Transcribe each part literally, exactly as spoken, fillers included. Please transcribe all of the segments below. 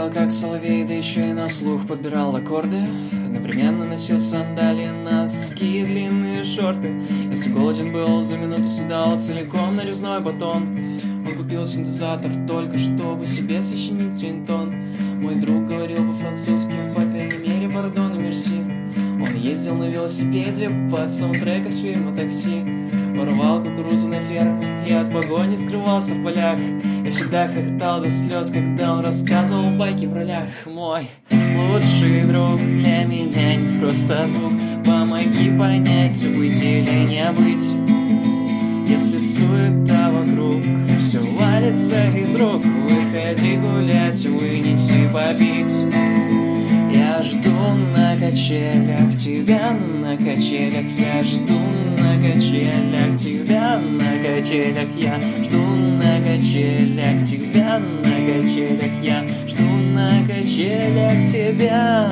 пел как соловей, да еще и на слух подбирал аккорды. Одновременно носил сандалии, носки и длинные шорты. Если голоден был, за минуту съедал целиком нарезной батон. Он купил синтезатор только чтобы себе сочинить рингтон. Мой друг говорил по-французски, по крайней мере, пардон и мерси. Он ездил на велосипеде под саундтрек из фильма «Такси». Воровал кукурузу на ферме и от погони скрывался в полях. Я всегда хохотал до слез, когда он рассказывал байки в ролях. Мой лучший друг для меня не просто звук. Помоги понять, быть или не быть. Если суета вокруг, все валится из рук. Выходи гулять, вынеси попить. Я жду на качелях тебя, на качелях. Я жду на качелях тебя, на качелях. Я жду на качелях тебя, на качелях. Я жду на качелях тебя.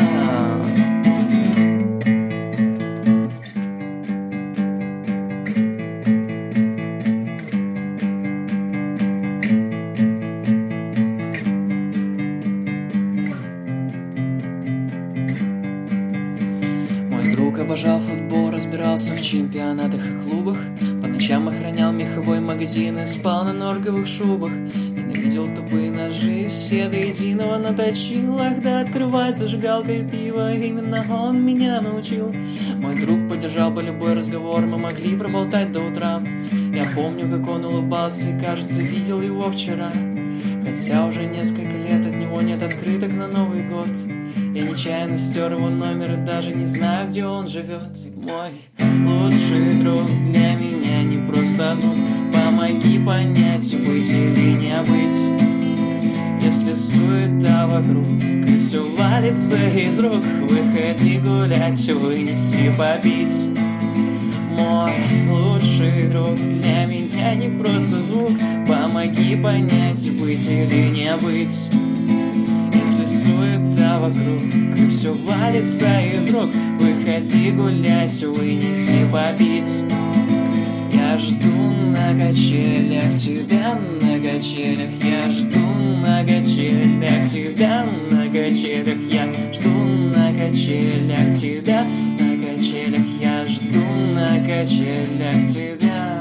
Друг обожал футбол, разбирался в чемпионатах и клубах. По ночам охранял меховой магазин и спал на норковых шубах. Ненавидел тупые ножи, все до единого наточил. Ах да, открывать зажигалкой пиво, именно он меня научил. Мой друг поддержал бы любой разговор, мы могли проболтать до утра. Я помню, как он улыбался, и, кажется, видел его вчера. Хотя уже несколько лет от него нет открыток на Новый год. Я нечаянно стер его номер и даже не знаю, где он живет. Мой лучший друг для меня не просто звук. Помоги понять, быть или не быть. Если суета вокруг и все валится из рук, выходи гулять, вынеси попить. Мой лучший друг для меня не просто звук. Помоги понять, быть или не быть. Если суета вокруг и все валится из рук, выходи гулять, вынеси попить. Я жду на качелях тебя, на качелях. Я жду на качелях тебя, на качелях. Я жду на качелях тебя, на качелях. Я жду на качелях тебя.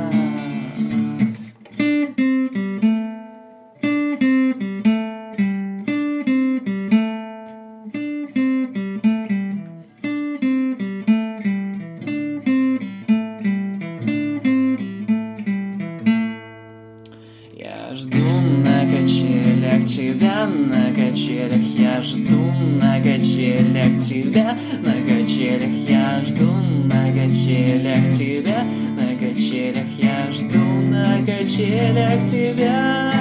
Я жду на качелях тебя, на качелях. Я жду на качелях тебя, на качелях. Я жду на качелях тебя, на качелях. Я жду на качелях тебя.